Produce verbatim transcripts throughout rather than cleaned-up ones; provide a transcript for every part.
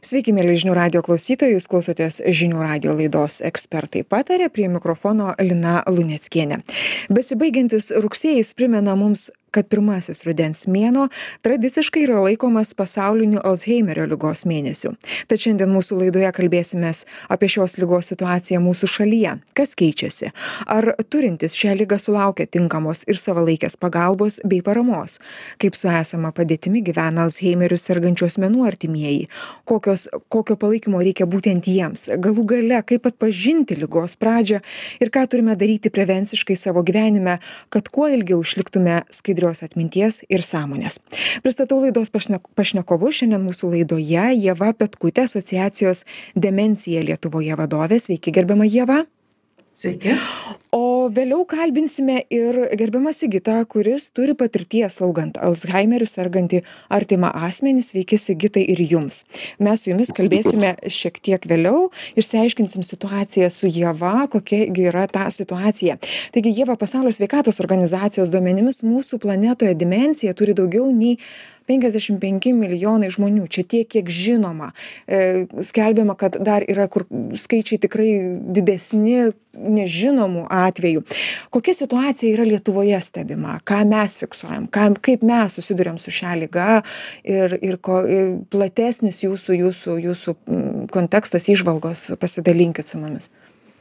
Sveiki, mėly žinių radio klausytojai, jūs klausotės žinių radio laidos Ekspertai pataria, prie mikrofono Lina Luneckienė. Besibaigiantis rugsėjais primena mums, kad pirmasis rudens mėnuo tradiciškai yra laikomas pasauliniu Alzheimerio ligos mėnesiu. Tad šiandien mūsų laidoje kalbėsimės apie šios ligos situaciją mūsų šalyje. Kas keičiasi? Ar turintys šią ligą sulaukia tinkamos ir savalaikės pagalbos bei paramos? Kaip su esama padėtimi gyvena Alzheimeriu sergančių asmenų artimieji? Kokios, kokio palaikymo reikia būtent jiems? Galų gale, kaip atpažinti ligos pradžią ir ką turime daryti prevenciškai savo gyvenime, kad kuo ilgiau išliktume skaidrios atminties ir sąmonės. Pristatau laidos pašnekovus. Šiandien mūsų laidoje Ieva Petkutė, asociacijos Demencija Lietuvoje vadovė. Sveiki, gerbiama Ieva. Sveiki. O vėliau kalbinsime ir gerbiamą Sigitą, kuris turi patirties slaugant Alzheimeriu sergantį artimą asmenį. Sveiki, Sigitai, ir jums. Mes su jumis kalbėsime šiek tiek vėliau, išsiaiškinsim situaciją su Ieva, kokia yra ta situacija. Taigi, Ieva, Pasaulio sveikatos organizacijos duomenimis mūsų planetoje demencija turi daugiau nei penkiasdešimt penki milijonai žmonių. Čia tiek, kiek žinoma. E, skelbiama, kad dar yra kur skaičiai tikrai didesni nežinomų atvejų. Kokia situacija yra Lietuvoje stebima? Ką mes fiksuojam? Ką, kaip mes susiduriam su šią ligą? Ir, ir, ko, ir platesnis jūsų, jūsų, jūsų kontekstas, įžvalgos, pasidalinkit su mumis.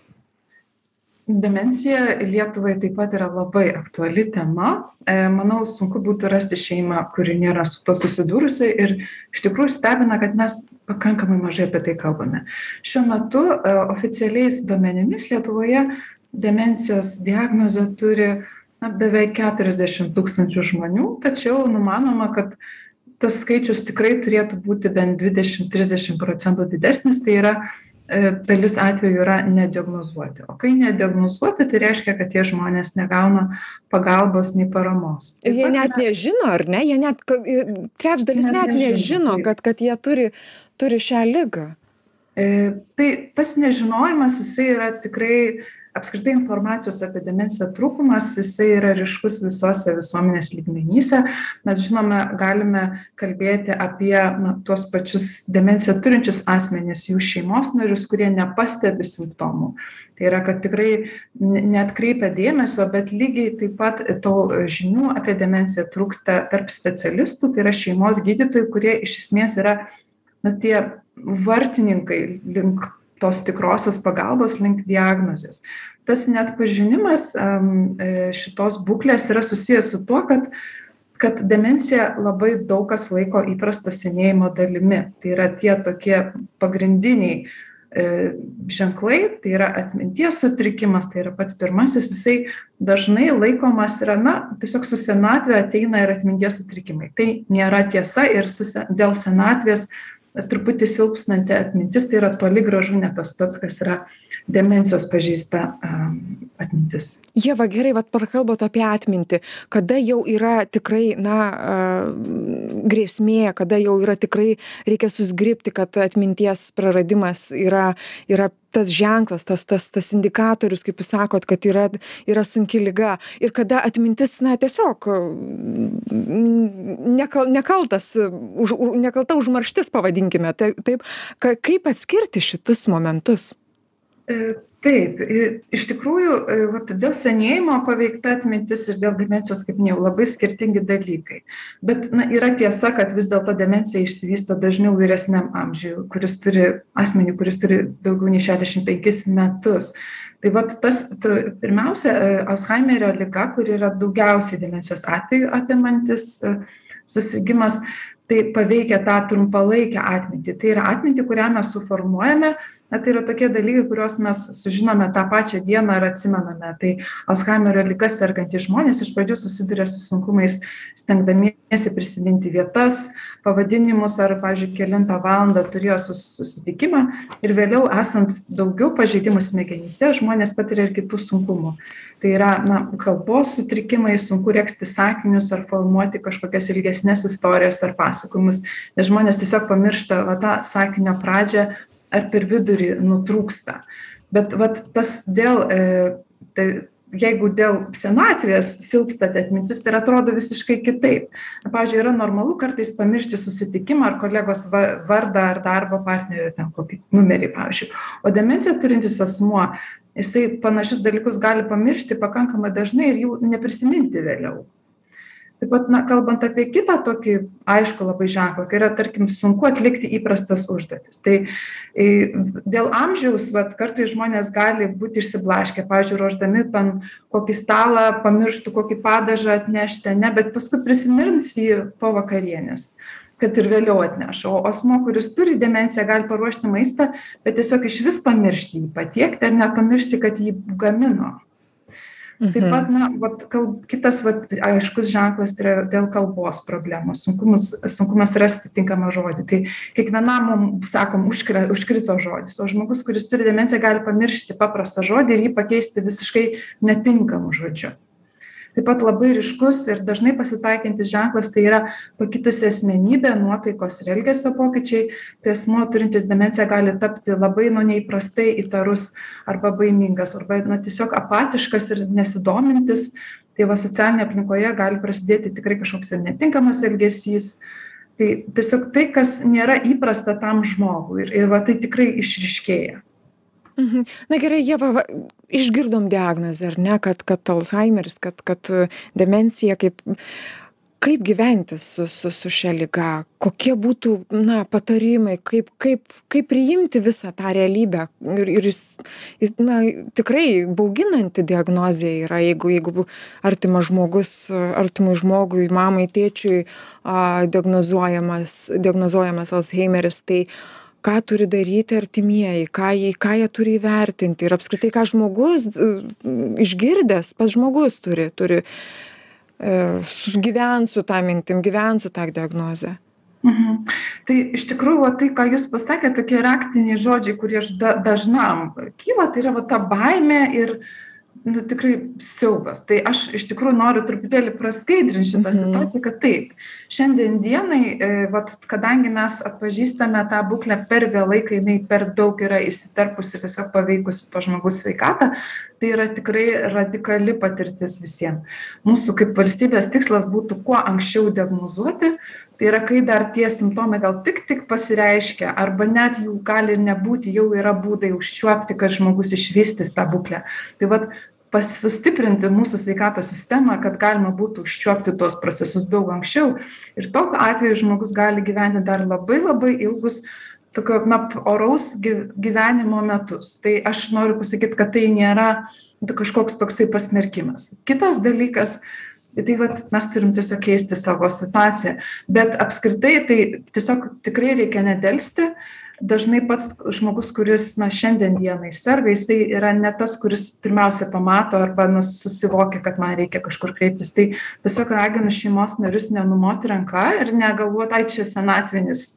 Demencija Lietuvai taip pat yra labai aktuali tema. Manau, sunku būtų rasti šeimą, kuri nėra su to susidūrusi, ir iš tikrųjų stebina, kad mes pakankamai mažai apie tai kalbame. Šiuo metu oficialiais duomenimis Lietuvoje demencijos diagnozę turi na, beveik keturiasdešimt tūkstančių žmonių, tačiau numanoma, kad tas skaičius tikrai turėtų būti bent dvidešimt trisdešimt procentų didesnis, tai yra dalis atvejų yra nediagnozuoti. O kai nediagnozuoti, tai reiškia, kad tie žmonės negauna pagalbos nei paramos. Ir jie net nežino, ar ne? Jie net, trečdalis net, net nežino, kad, kad jie turi, turi šią ligą. E, tai tas nežinojimas, jisai yra tikrai, apskritai informacijos apie demenciją trūkumas, jisai yra ryškus visose visuomenės lygmenyse. Mes žinome, galime kalbėti apie na, tuos pačius demenciją turinčius asmenys, jų šeimos narius, kurie nepastebi simptomų. Tai yra, kad tikrai neatkreipia dėmesio, bet lygiai taip pat to žinių apie demenciją trūksta tarp specialistų, tai yra šeimos gydytojų, kurie iš esmės yra na, tie vartininkai link tos tikrosios pagalbos, link diagnozės. Tas neatpažinimas šitos būklės yra susijęs su tuo, kad, kad demencija labai daug kas laiko įprasto senėjimo dalimi. Tai yra tie tokie pagrindiniai ženklai, tai yra atminties sutrikimas, tai yra pats pirmasis, jisai dažnai laikomas yra, na, tiesiog su senatvė ateina ir atminties sutrikimai. Tai nėra tiesa ir su, dėl senatvės truputį silpsnanti atmintis, tai yra toli gražu ne tas pats, kas yra demencijos pažeista um, atmintis. Ieva, gerai, vat prakalbot apie atmintį, kada jau yra tikrai, na, uh, grėsmė, kada jau yra tikrai reikia susgribti, kad atminties praradimas yra, yra tas ženklas, tas, tas, tas indikatorius, kaip jūs sakot, kad yra, yra sunki liga, ir kada atmintis, na, tiesiog nekal, nekaltas, už, nekalta užmarštis, pavadinkime, taip, taip, kaip atskirti šitus momentus? Taip, iš tikrųjų, vat, dėl senėjimo paveikta atmintis ir dėl demencijos, kaip minėjau, labai skirtingi dalykai. Bet na, yra tiesa, kad vis dėlto demencija išsivysto dažniau vyresniam amžiui, kuris turi asmenį, kuris turi daugiau nei šešiasdešimt penkis metus. Tai vat, tas, pirmiausia, Alzheimerio liga, kur yra daugiausiai demencijos atveju apimantis susirgimas, tai paveikia tą trumpalaikę atmintį. Tai yra atmintį, kurią mes suformuojame. Na, tai yra tokie dalykai, kuriuos mes sužinome tą pačią dieną ir atsimename. Tai Alzheimerio liga sergantys žmonės iš pradžių susiduria su sunkumais, stengdamiesi prisiminti vietas, pavadinimus ar, pavyzdžiui, kelintą valandą turėjo susitikimą, ir vėliau, esant daugiau pažeidimų smegenyse, žmonės patiria ir kitų sunkumų. Tai yra na, kalbos sutrikimai, sunku regzti sakinius ar formuoti kažkokias ilgesnės istorijas ar pasakojimus, nes žmonės tiesiog pamiršta va, tą sakinio pradžią ar per vidurį nutrūksta. Bet vat, tas dėl e, tai, jeigu dėl senatvės silpstate atmintis, tai atrodo visiškai kitaip. Pavyzdžiui, yra normalu kartais pamiršti susitikimą ar kolegos vardą ar darbo partnerio, ten kokį numerį, pavyzdžiui. O demenciją turintis asmuo, jisai panašius dalykus gali pamiršti pakankamai dažnai ir jų neprisiminti vėliau. Taip pat, na, kalbant apie kitą tokį aišku labai ženklą, kai yra, tarkim, sunku atlikti įprastas užduotis. Tai e, dėl amžiaus, vat, kartais žmonės gali būti išsiblaškę, pavyzdžiui, ruošdami ten kokį stalą, pamirštų kokį padažą atnešti, ne, bet paskui prisimins jį po vakarienės, kad ir vėliau atneš. O asmuo, kuris turi demenciją, gali paruošti maistą, bet tiesiog iš vis pamiršti jį patiekti ar nepamiršti, kad jį gamino. Taip pat, na, vat, kalb, kitas vat, aiškus ženklas yra dėl kalbos problemos, sunkumus, sunkumas rasti tinkamą žodį. Tai kiekvienam mums, sakom, užkri, užkrito žodis, o žmogus, kuris turi demenciją, gali pamiršti paprastą žodį ir jį pakeisti visiškai netinkamu žodžiu. Taip pat labai ryškus ir dažnai pasitaikantis ženklas tai yra pakitusi asmenybė, nuotaikos ir elgesio pokyčiai. Tai asmuo turintis demenciją gali tapti labai nu, neįprastai įtarus arba baimingas, arba nu, tiesiog apatiškas ir nesidomintis. Tai va socialinėje aplinkoje gali prasidėti tikrai kažkoks ir netinkamas elgesys. Tai tiesiog tai, kas nėra įprasta tam žmogui ir, ir va, tai tikrai išryškėja. Mhm. Na gerai, Ieva, va, išgirdom diagnozę, ar ne, kad, kad Alzheimeris, kad, kad demencija, kaip, kaip gyventi su, su, su šia liga, kokie būtų na, patarimai, kaip, kaip, kaip priimti visą tą realybę. Ir, ir jis, jis na, tikrai bauginanti diagnozė yra, jeigu, jeigu artimas žmogus, artimui žmogui, mamai, tėčiui a, diagnozuojamas, diagnozuojamas Alzheimeris, tai ką turi daryti artimieji, ką jie, ką jie turi įvertinti ir apskritai, ką žmogus išgirdęs, pats žmogus turi, turi e, gyventi su tą mintim, gyventi su tą diagnozę. Mhm. Tai iš tikrųjų, va, tai, ką jūs pasakėte, tokie raktiniai žodžiai, kurie da, dažnam kyla, tai yra va, ta baimė ir nu, tikrai siaubas. Tai aš iš tikrųjų noriu truputėlį praskaidrinti šitą Mhm. situaciją, kad taip, šiandien dienai, e, vat, kadangi mes atpažįstame tą būklę per vėlai, kai jinai per daug yra įsiterpusi ir tiesiog paveikusi to žmogus sveikatą, tai yra tikrai radikali patirtis visiems. Mūsų kaip valstybės tikslas būtų kuo anksčiau diagnozuoti, tai yra, kai dar tie simptomai gal tik tik pasireiškia, arba net jų gali ir nebūti, jau yra būdai užčiuopti, kad žmogus išvystys tą būklę. Tai vat, pasustiprinti mūsų sveikatos sistemą, kad galima būtų užčiuopti tuos procesus daug anksčiau. Ir tokiu atveju žmogus gali gyventi dar labai labai ilgus tokio na, oraus gyvenimo metus. Tai aš noriu pasakyti, kad tai nėra kažkoks toksai pasmerkimas. Kitas dalykas, tai vat, mes turim tiesiog keisti savo situaciją. Bet apskritai tai tiesiog tikrai reikia nedelsti. Dažnai pats žmogus, kuris na, šiandien dienai serga, jisai yra ne tas, kuris pirmiausia pamato arba nu, susivokia, kad man reikia kažkur kreiptis. Tai tiesiog raginu šeimos narius nenumoti ranką ir negalvoti, ai čia senatvinis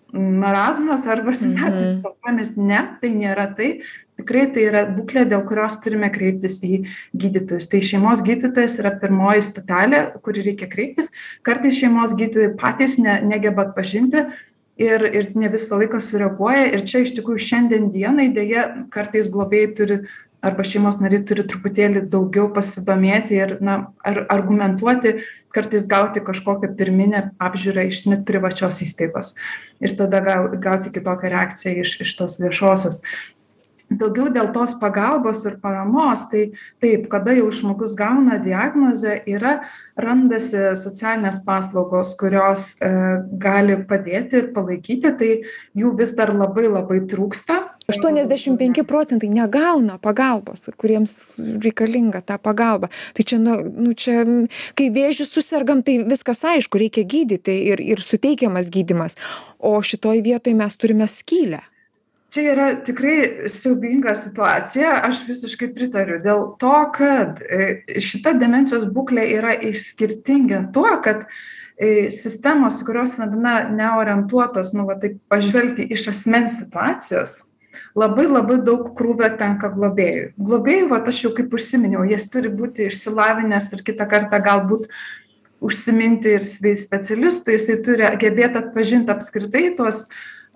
marazmas arba senatvinis alzheimeris. Ne, tai nėra tai. Tikrai tai yra būklė, dėl kurios turime kreiptis į gydytojus. Tai šeimos gydytojas yra pirmoji stotelė, kuri reikia kreiptis. Kartais šeimos gydytojai patys ne, negeba atpažinti ir, ir ne visą laiką sureaguoja. Ir čia iš tikrųjų šiandien dienai dėja kartais globėjai turi arba šeimos nariai turi truputėlį daugiau pasidomėti ir na, ar, argumentuoti, kartais gauti kažkokią pirminę apžiūrą iš net privačios įstaigos. Ir tada gauti kitokią reakciją iš, iš tos viešosios. Daugiau dėl tos pagalbos ir paramos, tai taip, kada jau žmogus gauna diagnozę, yra randasi socialinės paslaugos, kurios e, gali padėti ir palaikyti, tai jų vis dar labai labai trūksta. aštuoniasdešimt penki procentai negauna pagalbos, kuriems reikalinga ta pagalba. Tai čia, nu, nu, čia kai vėžiu susirgam, tai viskas aišku, reikia gydyti ir, ir suteikiamas gydymas. O šitoj vietoj mes turime skylę. Čia yra tikrai siaubinga situacija, aš visiškai pritariu dėl to, kad šita demencijos būklė yra išskirtinga tuo, kad sistemos, kurios na, neorientuotos, nu, va, taip pažvelgti iš asmens situacijos, labai labai daug krūvio tenka globėjui. Globėjui, va, aš jau kaip užsiminiau, jis turi būti išsilavinęs ir kitą kartą galbūt užsiminti ir specialistų, jisai turi gebėti atpažinti apskritai tuos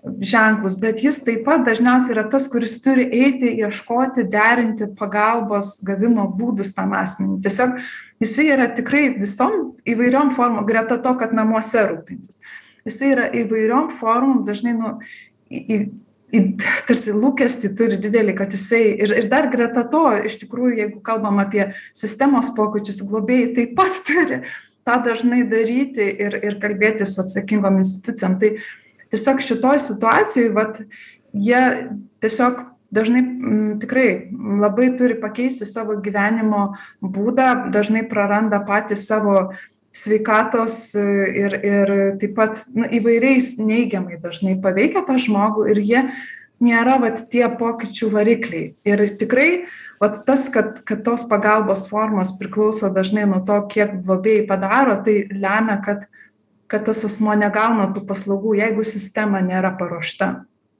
ženklus, bet jis taip pat dažniausiai yra tas, kuris turi eiti, ieškoti, derinti pagalbos gavimo būdus tam asmeniui. Tiesiog jisai yra tikrai visom įvairiom formom, greta to, kad namuose rūpintis. Jisai yra įvairiom formom, dažnai, nu, į, į, į, tarsi lūkestį turi didelį, kad jisai, ir, ir dar greta to, iš tikrųjų, jeigu kalbam apie sistemos pokyčius, globėjai taip pat turi tą dažnai daryti ir, ir kalbėti su atsakingom institucijom. Tai tiesiog šitoj situacijoj, vat, jie tiesiog dažnai m, tikrai labai turi pakeisti savo gyvenimo būdą, dažnai praranda patys savo sveikatos ir, ir taip pat nu, įvairiais neigiamai dažnai paveikia tą žmogų ir jie nėra vat, tie pokyčių varikliai. Ir tikrai vat, tas, kad, kad tos pagalbos formos priklauso dažnai nuo to, kiek globėjai padaro, tai lemia, kad kad tas asmuo negauna tų paslaugų, jeigu sistema nėra paruošta.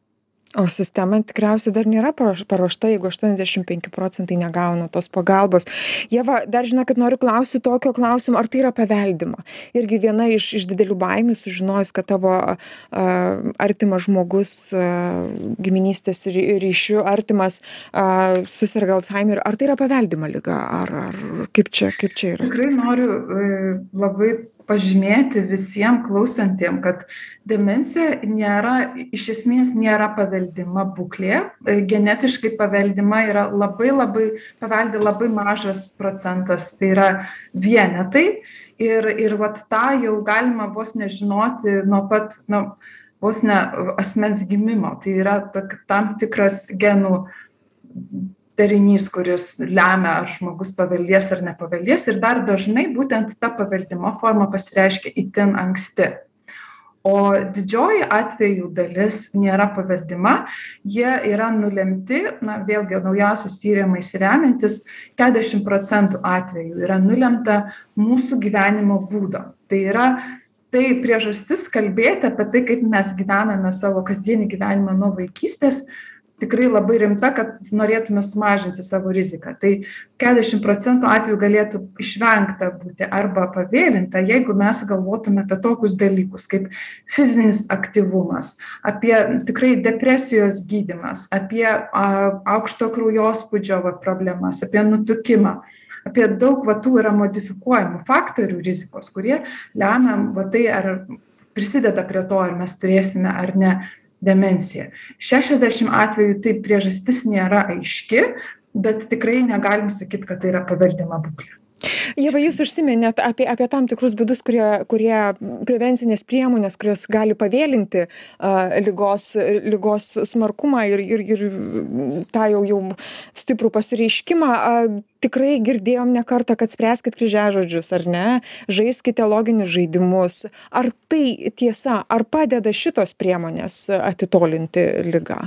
O sistema tikriausiai dar nėra paruošta, jeigu aštuoniasdešimt penki procentai negauna tos pagalbos. Ieva, dar žinau, kad noriu klausyti tokio klausimo, ar tai yra paveldima? Irgi viena iš, iš didelių baimių sužinojus, kad tavo uh, artimas žmogus, uh, giminystės ryšių artimas uh, susirga Alzheimer, ar tai yra paveldima liga? Ar, ar kaip čia, kaip čia yra? Tikrai noriu uh, labai pažymėti visiems klausantiem, kad demencija nėra, iš esmės nėra paveldima būklė, genetiškai paveldima yra labai labai, paveldi labai mažas procentas, tai yra vienetai ir, ir vat tą jau galima vos nežinoti nuo pat, nu, vos ne asmens gimimo, tai yra tam tikras genų darinys, kuris lemia, ar žmogus paveldės ar nepaveldės ir dar dažnai būtent ta paveldimo forma pasireiškia itin anksti. O didžioji atvejų dalis nėra paveldima, jie yra nulemti, na vėlgi naujausiais tyrimais remiantis, keturiasdešimt procentų atvejų yra nulemta mūsų gyvenimo būdo. Tai yra tai priežastis kalbėti apie tai, kaip mes gyvename savo kasdienį gyvenimą nuo vaikystės, tikrai labai rimta, kad norėtume sumažinti savo riziką. Tai keturiasdešimt procentų atvejų galėtų išvengta būti arba pavėlinta, jeigu mes galvotume apie tokius dalykus kaip fizinis aktyvumas, apie tikrai depresijos gydymas, apie a, aukšto kraujospūdžio va, problemas, apie nutukimą, apie daug va, tų yra modifikuojamų faktorių rizikos, kurie lemia va, tai, ar prisideda prie to, ar mes turėsime ar ne demencija. šešiasdešimt atvejų tai priežastis nėra aiški, bet tikrai negalim sakyti, kad tai yra paveldima būklė. Ieva, jūs užsiminėt apie, apie tam tikrus būdus, kurie, kurie prevencinės priemonės, kurios gali pavėlinti uh, lygos, lygos smarkumą ir, ir, ir tą jau, jau stiprų pasireiškimą. Uh, tikrai girdėjom ne kartą, kad spręskit kryžiažodžius, ar ne? Žaiskite loginius žaidimus. Ar tai tiesa? Ar padeda šitos priemonės atitolinti ligą?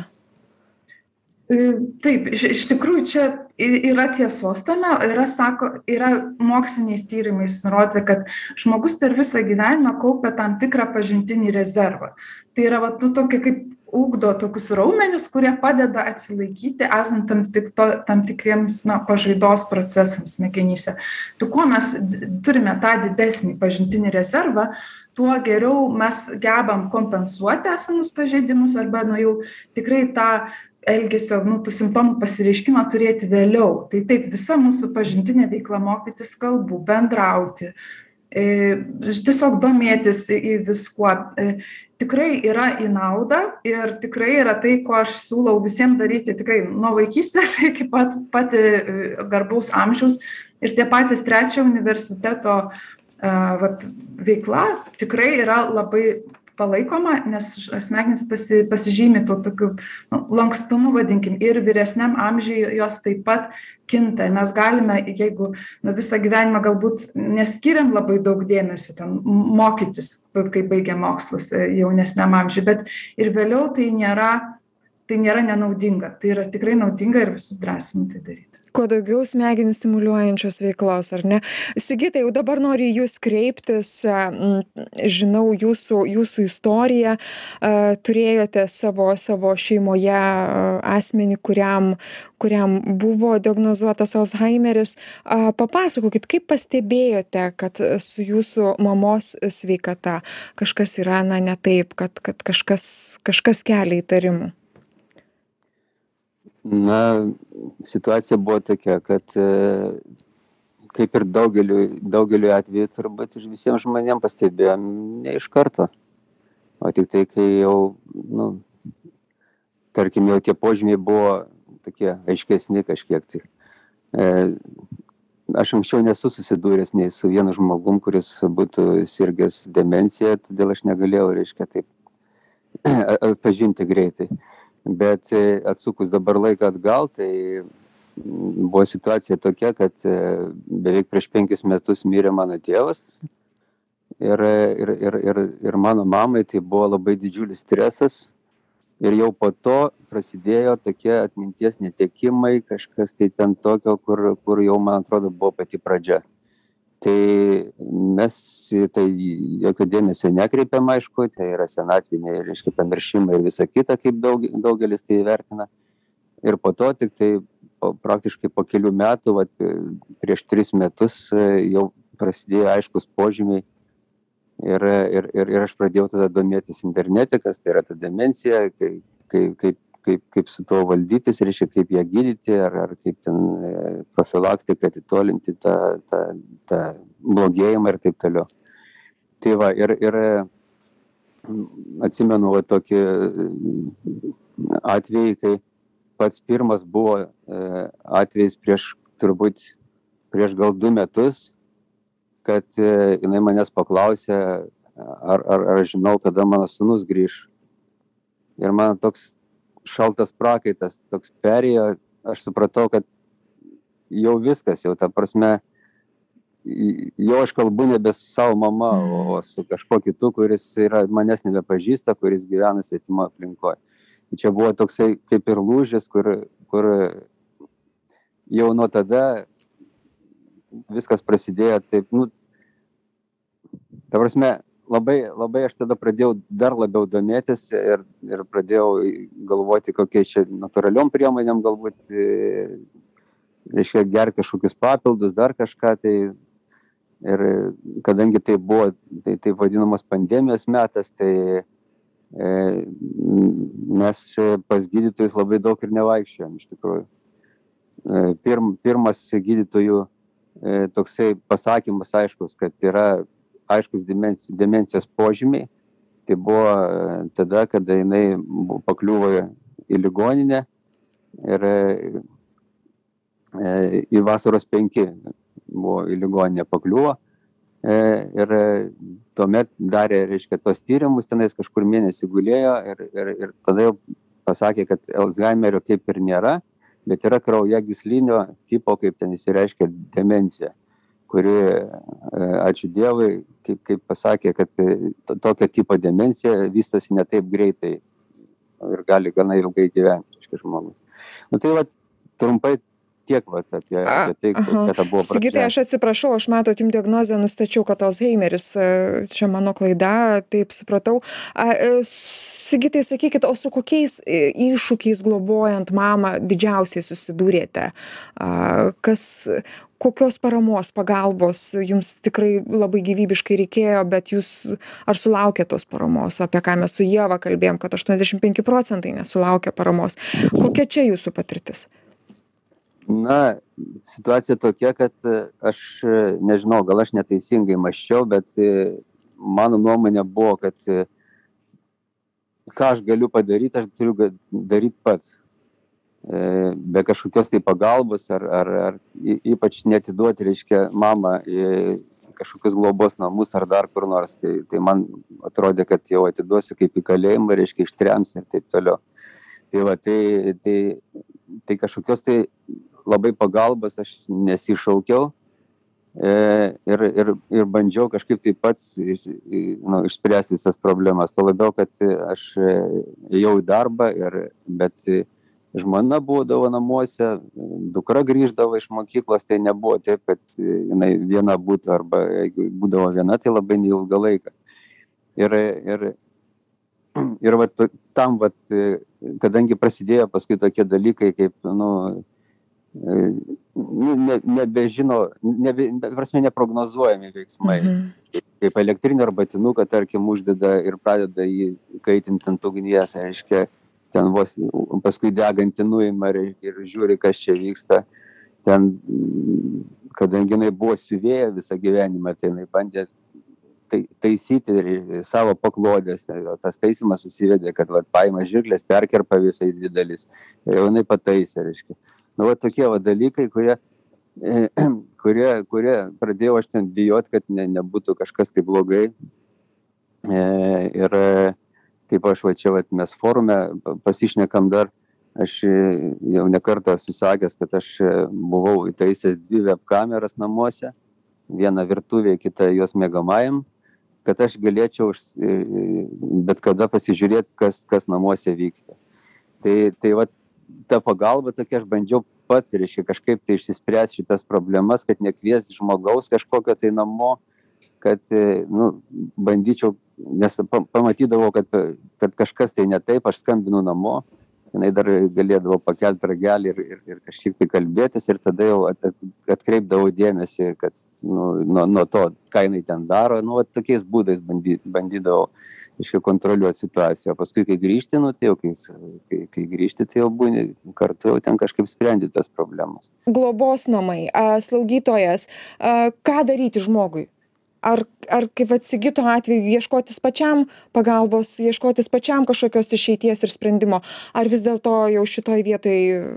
Taip, iš, iš tikrųjų čia yra tiesos tame, yra, sako, yra moksliniais tyrimais nurodyta, kad žmogus per visą gyvenimą kaupia tam tikrą pažintinį rezervą. Tai yra va, nu, tokia kaip ugdo tokius raumenis, kurie padeda atsilaikyti esant tam, tik to, tam tikriems na, pažaidos procesams smegenyse. Tu kuo mes turime tą didesnį pažintinį rezervą, tuo geriau mes gebam kompensuoti esamus pažeidimus arba nu, jau tikrai tą elgesio, nu, tų simptomų pasireiškimą turėti vėliau. Tai taip, visa mūsų pažintinė veikla, mokytis kalbų, bendrauti, e, tiesiog domėtis į viskuo, e, tikrai yra į naudą ir tikrai yra tai, ko aš siūlau visiems daryti tikrai nuo vaikystės iki pat, pat garbaus amžiaus. Ir tie patys trečio universiteto e, vat, veikla tikrai yra labai palaikoma, nes smegenys pasi, pasižymi to tokiu nu, lankstumu, vadinkim, ir vyresniam amžiui jos taip pat kinta. Mes galime, jeigu nu, visą gyvenimą galbūt neskiriam labai daug dėmesio ten mokytis, kai baigiam mokslus jaunesniam amžiui, bet ir vėliau tai nėra, tai nėra nenaudinga. Tai yra tikrai naudinga ir visus drąsinu tai daryti. Kuo daugiau smegenis stimuliuojančios veiklos, ar ne? Sigitai, jau dabar noriu į jūs kreiptis, m, žinau jūsų, jūsų istoriją, a, turėjote savo, savo šeimoje a, asmenį, kuriam, kuriam buvo diagnozuotas Alzheimeris. A, papasakokit, kaip pastebėjote, kad su jūsų mamos sveikata kažkas yra, na, ne taip, kad, kad kažkas, kažkas kelia įtarimų? Na, situacija buvo tokia, kad e, kaip ir daugeliu, daugeliu atveju turbūt ir visiems žmonėms pastebėjom ne iš karto. O tik tai, kai jau, nu, tarkim, jau tie požymiai buvo tokie aiškesni kažkiek tai. E, aš anksčiau nesu susidūręs nei su vienu žmogum, kuris būtų sirgęs demencija, todėl aš negalėjau, reiškia, taip atpažinti greitai. Bet atsukus dabar laiką atgal, tai buvo situacija tokia, kad beveik prieš penkis metus mirė mano tėvas ir, ir, ir, ir, ir mano mamai tai buvo labai didžiulis stresas ir jau po to prasidėjo tokie atminties netekimai, kažkas tai ten tokio, kur, kur jau, man atrodo, buvo pati pradžia. Tai mes tai jokio dėmesio nekreipiam, aišku, tai yra senatviniai, reiškia, pamiršimai ir visa kita, kaip daug, daugelis tai vertina. Ir po to tik tai po, praktiškai po kelių metų, vat, prieš tris metus jau prasidėjo aiškus požymiai. Ir, ir, ir, ir aš pradėjau tada domėtis internete, kas tai yra ta demencija, kaip, kaip, kaip, kaip su tuo valdytis, reiškia, kaip ją gydyti, ar, ar kaip ten profilaktiką atitolinti tą, tą, tą blogėjimą ir taip toliau. Tai va, ir, ir atsimenu va, tokį atvejį, kai pats pirmas buvo atvejis prieš, turbūt prieš gal du metus, kad jinai manęs paklausė, ar, ar, ar žinau, kada mano sūnus grįš. Ir man toks šaltas prakaitas toks perėjo, aš supratau, kad jau viskas, jau ta prasme, jau aš kalbu nebe su savo mama, o su kažkuo kitu, kuris yra, manęs nebepažįsta, kuris gyvena svetimo aplinkoje. Čia buvo toksai kaip ir lūžis, kur, kur jau nuo tada viskas prasidėjo taip, nu, ta prasme, Labai, labai aš tada pradėjau dar labiau domėtis ir, ir pradėjau galvoti, kokie čia natūraliom priemonėm galbūt, reiškia, gerti kažkokius papildus, dar kažką. Tai, ir kadangi tai buvo tai, tai vadinamas pandemijos metas, tai e, mes pas gydytojus labai daug ir nevaikščiojom iš tikrųjų. E, pirm, pirmas gydytojų e, toksai pasakymas aiškus, kad yra aiškus demencijos, demencijos požymiai. Tai buvo tada, kada jinai pakliuvo į ligoninę ir e, į vasaros penki buvo į ligoninę pakliuvo. E, ir tuomet darė, reiškia, tos tyrimus, tenais kažkur mėnesį gulėjo ir, ir, ir tada jau pasakė, kad Alzheimerio kaip ir nėra, bet yra kraujagyslinio tipo, kaip ten įsireiškia, demencija, kuri, ačiū Dievui, kaip, kaip pasakė, kad tokio tipo demencija vystosi ne taip greitai ir gali gana ilgai gyventi, reiškia, žmogus. Nu, tai va, trumpai tiek va, apie, apie tai, kad ta buvo pradžia. Sigitai, aš atsiprašau, aš matot, jums diagnozę nustačiau, kad Alzheimeris, čia mano klaida, taip supratau. Sigitai, sakykit, o su kokiais iššūkiais globojant mamą didžiausiai susidūrėte? Kas... Kokios paramos, pagalbos jums tikrai labai gyvybiškai reikėjo, bet jūs ar sulaukė tos paramos, apie ką mes su Ieva kalbėjom, kad aštuoniasdešimt penki procentai nesulaukia paramos. Kokia čia jūsų patirtis? Na, situacija tokia, kad aš nežinau, gal aš neteisingai mąsčiau, bet mano nuomonė buvo, kad ką aš galiu padaryti, aš turiu daryti pats. Be kažkokios tai pagalbos ar, ar, ar ypač netiduoti, reiškia, mamą į kažkokius globos namus ar dar kur nors. Tai, tai man atrodė, kad jau atiduosiu kaip į kalėjimą, reiškia, ištrems ir taip toliau. Tai va, tai, tai, tai kažkokios tai labai pagalbos aš nesišaukiau e, ir, ir, ir bandžiau kažkaip tai pats nu, išspręsti visas problemas. Tuo labiau, kad aš ėjau į darbą, ir, bet žmona būdavo namuose, dukra grįždavo iš mokyklos, tai nebuvo taip, kad jinai viena būtų, arba jeigu būdavo viena, tai labai neilgą laiką. Ir, ir, ir vat, tam, vat, kadangi prasidėjo paskui tokie dalykai, kaip, nu, ne, nebežino, nebe, prasme, neprognozuojami veiksmai. Mhm. Kaip elektrinio arbatinuką, tarkim, uždeda ir pradeda jį kaitinti ant ugnies, reiškia, ten vos paskui degantį nuima ir, ir žiūri, kas čia vyksta. Ten, kadangi jinai buvo siuvėja visą gyvenimą, tai jinai bandė tai, taisyti savo paklodės. Tas taisimas susivedė, kad vat, paima žirklės, perkerpa visai dvi dalis. Ir jinai pataisė, reiškia. Nu, va tokie va dalykai, kurie, kurie, kurie pradėjau aš ten bijot, kad ne, nebūtų kažkas tai blogai. E, ir kaip aš va čia, va, mes forume pasišnekam dar, aš jau nekartą susakęs, kad aš buvau įtaisęs dvi web kameras namuose, vieną virtuvėje, kitą jos miegamajam, kad aš galėčiau bet kada pasižiūrėti, kas, kas namuose vyksta. Tai, tai va, ta pagalba tokia, aš bandžiau pats, reiškia, kažkaip tai išsispręsti šitas problemas, kad nekvies žmogaus kažkokio tai namo, kad, nu, bandyčiau, nes pamatydavau, kad, kad kažkas tai ne taip, aš skambinu namo, jinai dar galėdavo pakelti ragelį ir, ir, ir kažkiek tai kalbėtis, ir tada jau at, atkreipdavau dėmesį, kad, nu, nuo, nuo to, ką jinai ten daro, nu, at, tokiais būdais bandy, bandydavau iškai kontroliuoti situaciją. O paskui, kai grįžti, nu, tai jau, kai, kai, kai grįžti, tai jau būni kartu, jau ten kažkaip sprendi tas problemas. Globos namai, slaugytojas, ką daryti žmogui? Ar, ar kaip atsigito atveju, ieškotis pačiam pagalbos, ieškotis pačiam kažkokios išeities ir sprendimo, ar vis dėlto jau šitoj vietoj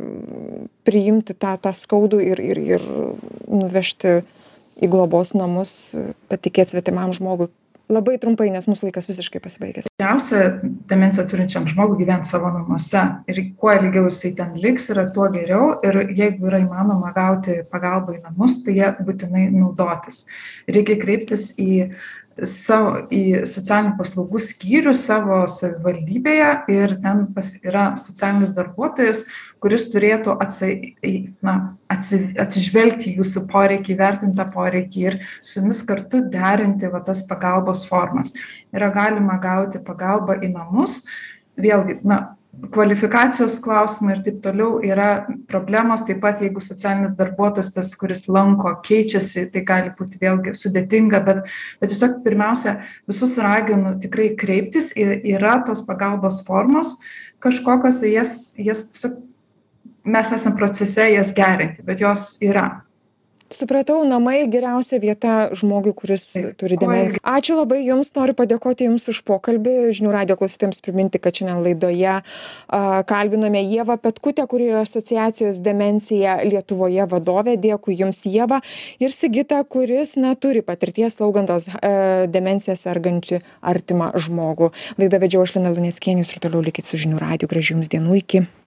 priimti tą, tą skaudų ir, ir, ir nuvežti į globos namus, patikėti svetimam žmogui? Labai trumpai, nes mūsų laikas visiškai pasibaigęs. Geriausia demenciją turinčiam žmogui gyventi savo namuose. Ir kuo ilgiau jisai ten liks, yra tuo geriau. Ir jeigu yra įmanoma gauti pagalbą į namus, tai jie būtinai naudotis. Reikia kreiptis į, savo, į socialinių paslaugų skyrių savo savivaldybėje ir ten pas, yra socialinis darbuotojas, kuris turėtų atsi, na, atsi, atsižvelgti jūsų poreikį, vertinti tą poreikį ir su jumis kartu derinti va, tas pagalbos formas. Yra galima gauti pagalbą į namus, vėlgi, na, kvalifikacijos klausimai ir taip toliau yra problemos, taip pat jeigu socialinis darbuotojas, tas, kuris lanko, keičiasi, tai gali būti vėlgi sudėtinga, bet, bet tiesiog pirmiausia, visus raginu tikrai kreiptis, yra tos pagalbos formos, kažkokios jas, jas tiesiog mes esam procese jas gerinti, bet jos yra. Supratau, namai geriausia vieta žmogui, kuris turi demenciją. Ačiū labai Jums, noriu padėkoti Jums už pokalbį. Žinių radijo klausytėms priminti, kad šiandien laidoje a, kalbinome Ievą Petkutę, kuri yra asociacijos Demencija Lietuvoje vadovė. Dėkui Jums, Ieva. Ir Sigitą, kuris neturi patirties slaugantos e, demenciją sergančią artimą žmogų. Laidą vedžiau aš Lina Luneckienė, ir toliau likit su Žinių radiju. Gražių Jums dienų, iki.